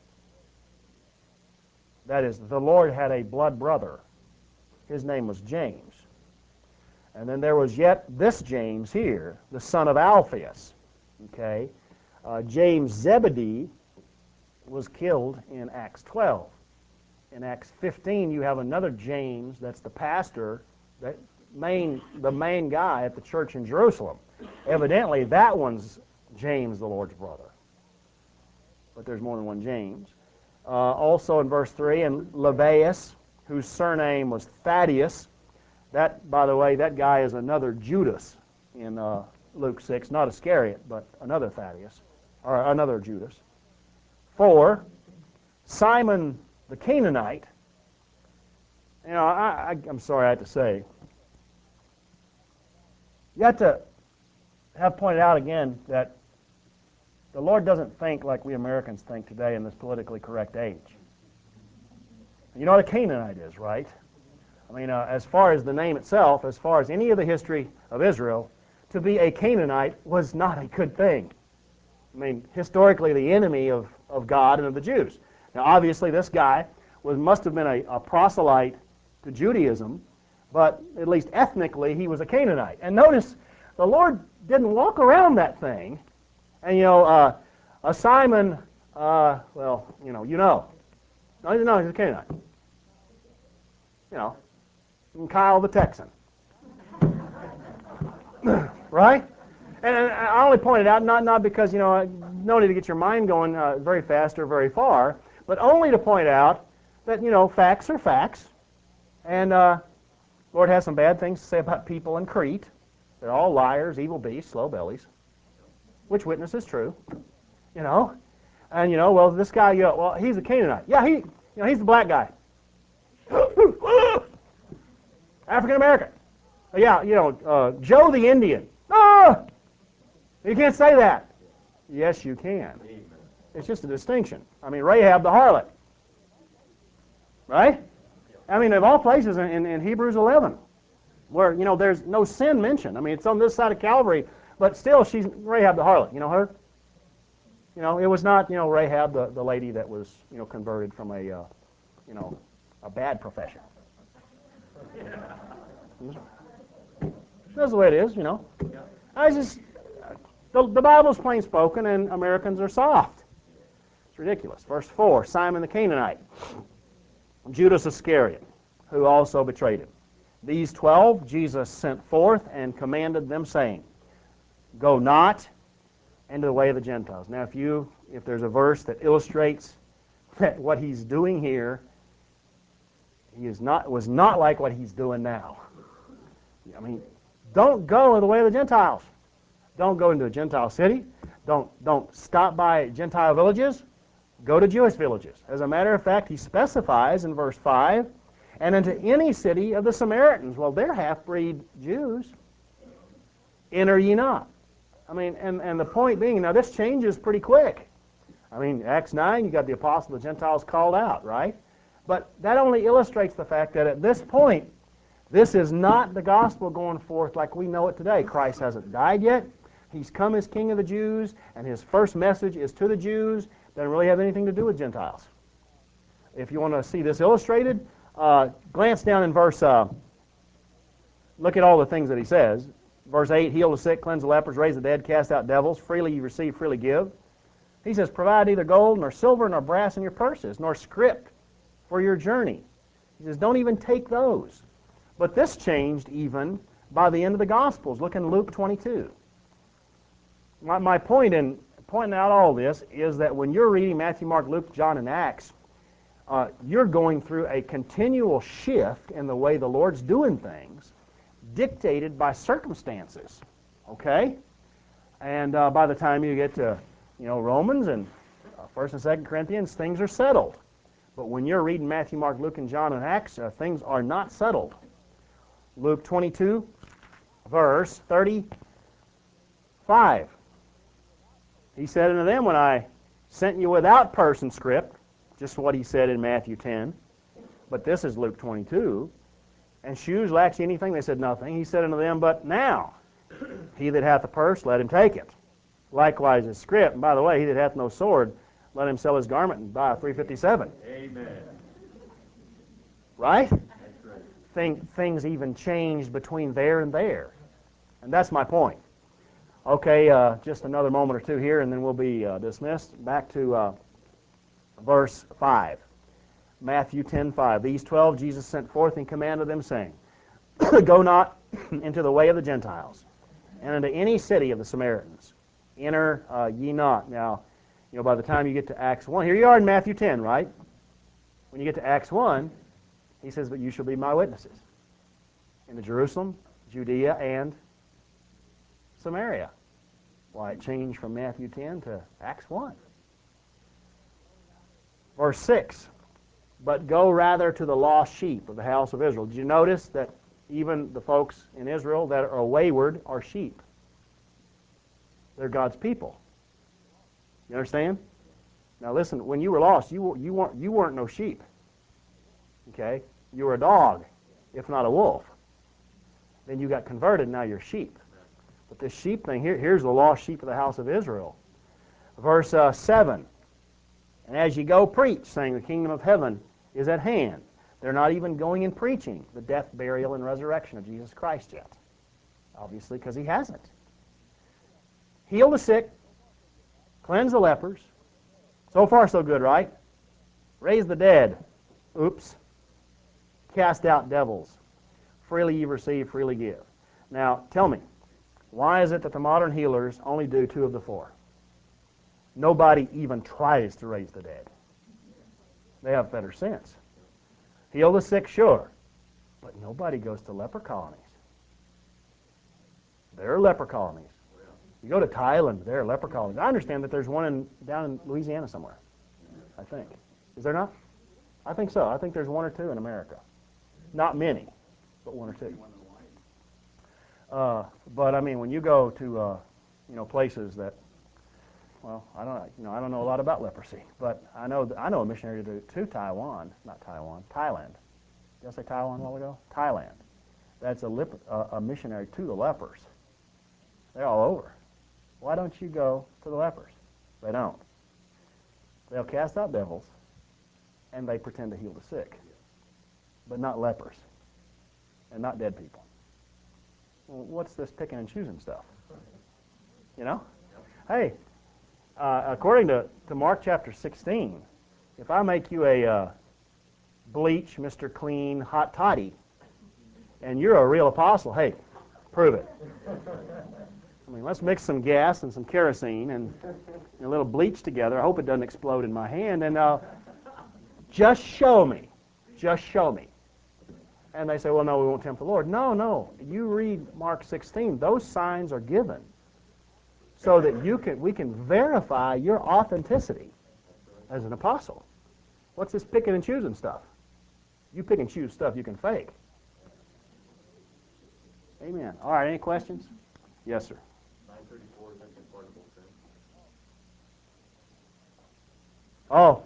That is, the Lord had a blood brother. His name was James. And then there was yet this James here, the son of Alphaeus. Okay, uh, James Zebedee was killed in Acts twelve. In Acts fifteen, you have another James that's the pastor, that main, the main guy at the church in Jerusalem. Evidently, that one's James, the Lord's brother. But there's more than one James. Uh, also in verse three, and Lebbaeus, whose surname was Thaddeus. That, by the way, that guy is another Judas in uh, Luke six. Not Iscariot, but another Thaddeus, or another Judas. Four, Simon the Canaanite. You know, I, I, I'm sorry I have to say, you have to have pointed out again that the Lord doesn't think like we Americans think today in this politically correct age. You know what a Canaanite is, right? I mean, uh, as far as the name itself, as far as any of the history of Israel, to be a Canaanite was not a good thing. I mean, historically the enemy of, of God and of the Jews. Now, obviously, this guy was must have been a, a proselyte to Judaism, but at least ethnically, he was a Canaanite. And notice, the Lord didn't walk around that thing, and, you know, uh, a Simon, uh, well, you know, you know. No, no, he's a Canaanite. You know, and Kyle the Texan. Right? And I only pointed out, not, not because, you know, no need to get your mind going uh, very fast or very far, but only to point out that, you know, facts are facts. And uh, Lord has some bad things to say about people in Crete. They're all liars, evil beasts, slow bellies, which witness is true, you know. And, you know, well, this guy, you know, well, he's a Canaanite. Yeah, he, you know, he's the black guy. African American. Yeah, you know, uh, Joe the Indian. Ah! You can't say that. Yes, you can. It's just a distinction. I mean, Rahab the harlot. Right? I mean, of all places in, in, in Hebrews eleven, where, you know, there's no sin mentioned. I mean, it's on this side of Calvary, but still, she's Rahab the harlot. You know her? You know, it was not, you know, Rahab the, the lady that was, you know, converted from a, uh, you know, a bad profession. That's the way it is, you know. I just, the, the Bible's plain spoken, and Americans are soft. It's ridiculous. Verse four, Simon the Canaanite, Judas Iscariot, who also betrayed him. These twelve Jesus sent forth and commanded them, saying, go not into the way of the Gentiles. Now, if you, if there's a verse that illustrates that what he's doing here, he is not was not like what he's doing now. I mean, don't go in the way of the Gentiles. Don't go into a Gentile city. Don't don't stop by Gentile villages. Go to Jewish villages. As a matter of fact, he specifies in verse five, and into any city of the Samaritans. Well, they're half-breed Jews. Enter ye not. I mean, and, and the point being, now this changes pretty quick. I mean, Acts nine, you got the apostle of the Gentiles called out, right? But that only illustrates the fact that at this point, this is not the gospel going forth like we know it today. Christ hasn't died yet. He's come as King of the Jews, and his first message is to the Jews. Doesn't really have anything to do with Gentiles. If you want to see this illustrated, uh, glance down in verse, uh, look at all the things that he says. Verse eight, heal the sick, cleanse the lepers, raise the dead, cast out devils. Freely you receive, freely give. He says, provide neither gold, nor silver, nor brass in your purses, nor scrip for your journey. He says, don't even take those. But this changed even by the end of the Gospels. Look in Luke twenty-two. My, my point in pointing out all this is that when you're reading Matthew, Mark, Luke, John, and Acts, uh, you're going through a continual shift in the way the Lord's doing things, dictated by circumstances. Okay? And uh, by the time you get to, you know, Romans and uh, First and Second Corinthians, things are settled. But when you're reading Matthew, Mark, Luke, and John, and Acts, uh, things are not settled. Luke twenty-two, verse thirty-five. He said unto them, when I sent you without purse and scrip, just what he said in Matthew ten, but this is Luke twenty-two, and shoes, lacks ye anything? They said nothing. He said unto them, but now, he that hath a purse, let him take it. Likewise his scrip, and by the way, he that hath no sword, let him sell his garment and buy a three fifty-seven. Amen. Right? That's right. Thing, things even changed between there and there. And that's my point. Okay, uh, just another moment or two here, and then we'll be uh, dismissed. Back to uh, verse five. Matthew ten five. These twelve Jesus sent forth and commanded them, saying, go not into the way of the Gentiles, and into any city of the Samaritans. Enter uh, ye not. Now, you know, by the time you get to Acts one, here you are in Matthew ten, right? When you get to Acts one, he says, but you shall be my witnesses in the Jerusalem, Judea, and Samaria. Why it changed from Matthew ten to Acts one. Verse six, but go rather to the lost sheep of the house of Israel. Did you notice that even the folks in Israel that are wayward are sheep? They're God's people. You understand? Now listen, when you were lost, you, you, weren't, you weren't no sheep. Okay? You were a dog, if not a wolf. Then you got converted, now you're sheep. But this sheep thing, here, here's the lost sheep of the house of Israel. Verse uh, seven, and as you go preach, saying the kingdom of heaven is at hand. They're not even going and preaching the death, burial, and resurrection of Jesus Christ yet. Obviously, because he hasn't. Heal the sick, cleanse the lepers. So far, so good, right? Raise the dead. Oops. Cast out devils. Freely you receive, freely give. Now, tell me, why is it that the modern healers only do two of the four? Nobody even tries to raise the dead. They have better sense. Heal the sick, sure. But nobody goes to leper colonies. There are leper colonies. You go to Thailand, there are leper colonies. I understand that there's one in, down in Louisiana somewhere, I think. Is there not? I think so. I think there's one or two in America. Not many, but one or two. Uh, but I mean, when you go to uh, you know places that, well, I don't you know I don't know a lot about leprosy, but I know I know a missionary to, to Taiwan, not Taiwan, Thailand. Did I say Taiwan a while ago? Thailand. That's a, lip, uh, a missionary to the lepers. They're all over. Why don't you go to the lepers? They don't. They'll cast out devils, and they pretend to heal the sick, but not lepers, and not dead people. Well, what's this picking and choosing stuff? You know? Hey, uh, according to, to Mark chapter sixteen, if I make you a uh, bleach, Mister Clean, hot toddy, and you're a real apostle, hey, prove it. I mean, let's mix some gas and some kerosene and, and a little bleach together. I hope it doesn't explode in my hand. And uh, just show me. Just show me. And they say, well, no, we won't tempt the Lord. No, no. You read Mark sixteen. Those signs are given so that you can we can verify your authenticity as an apostle. What's this picking and choosing stuff? You pick and choose stuff you can fake. Amen. All right, any questions? Yes, sir. nine thirty-four is unpardonable sin. Oh.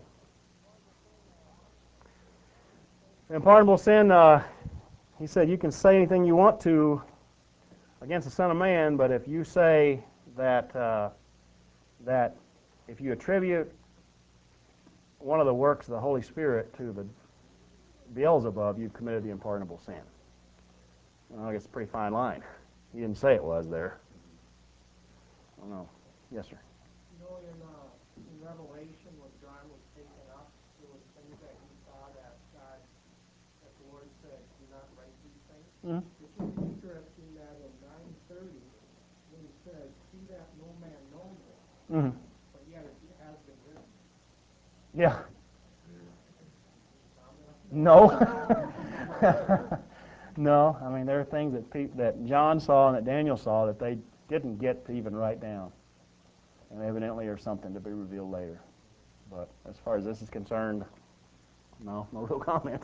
Unpardonable sin, uh, he said you can say anything you want to against the Son of Man, but if you say that uh, that if you attribute one of the works of the Holy Spirit to the Beelzebub, you've committed the unpardonable sin. Well, I guess it's a pretty fine line. He didn't say it was there. I don't know. Yes, sir. You know, in, uh, in Revelation, when John was taken up, there was things that he saw that God, that the Lord said, do not write these things. Mm-hmm. It's just interesting that in nine thirty, when he says, see that no man knows it, Mm-hmm. but yet it has been written. Yeah. Comment on that? No. No. I mean, there are things that pe- that John saw and that Daniel saw that they didn't get to even write down, and evidently are something to be revealed later. But as far as this is concerned, no, no real comments.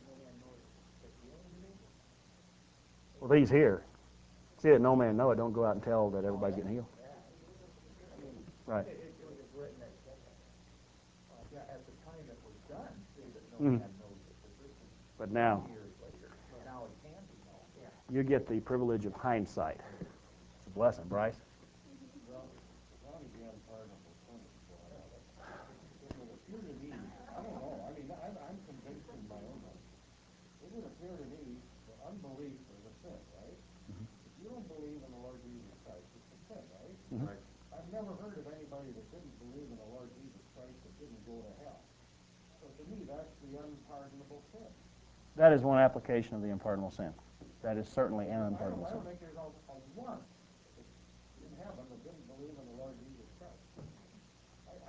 Well, these here, see that no man know it. Don't go out and tell that everybody's getting healed. Right. It, it was written at, uh, yeah, at the time it was done, say that no Mhm. man knows it, but this is But now, years later. Now it can be known. Yeah. you get the privilege of hindsight. It's a blessing, Bryce. Well, as long as the unpardonable sin is brought up, it would appear to me, I don't know, I mean, I'm, I'm convinced in my own mind, it would appear to me that unbelief is a sin, right? Mhm. If you don't believe in the Lord Jesus Christ, it's a sin, right? Mhm. Right. I've never heard of anybody that didn't believe in the Lord Jesus Christ that didn't go to hell. So to me, that's the unpardonable sin. That is one application of the unpardonable sin. That is certainly an I don't, unpardonable I sin. don't think there's a, a one in heaven that didn't believe in the Lord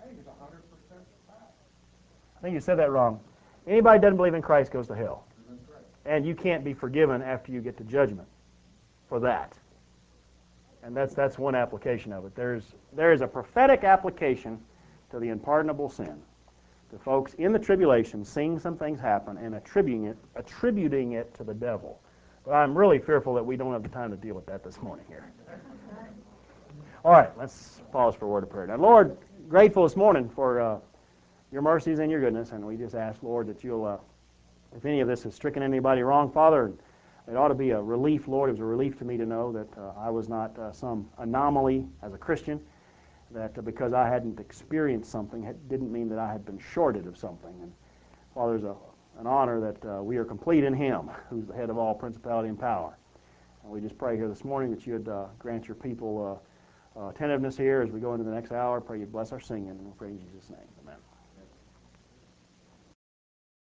I think it's a hundred percent fact. I think you said that wrong. Anybody who doesn't believe in Christ goes to hell. That's right. And you can't be forgiven after you get to judgment for that. And that's that's one application of it. There's there is a prophetic application to the unpardonable sin. The folks in the tribulation seeing some things happen and attributing it attributing it to the devil. But I'm really fearful that we don't have the time to deal with that this morning here. All right, let's pause for a word of prayer. Now, Lord, grateful this morning for uh, your mercies and your goodness, and we just ask, Lord, that you'll, uh, if any of this has stricken anybody wrong, Father, it ought to be a relief, Lord. It was a relief to me to know that uh, I was not uh, some anomaly as a Christian, that uh, because I hadn't experienced something it didn't mean that I had been shorted of something. And Father, it's a, an honor that uh, we are complete in Him, who's the head of all principality and power. And we just pray here this morning that you'd uh, grant your people uh, uh, attentiveness here as we go into the next hour. Pray you bless our singing, and we pray in Jesus' name. Amen.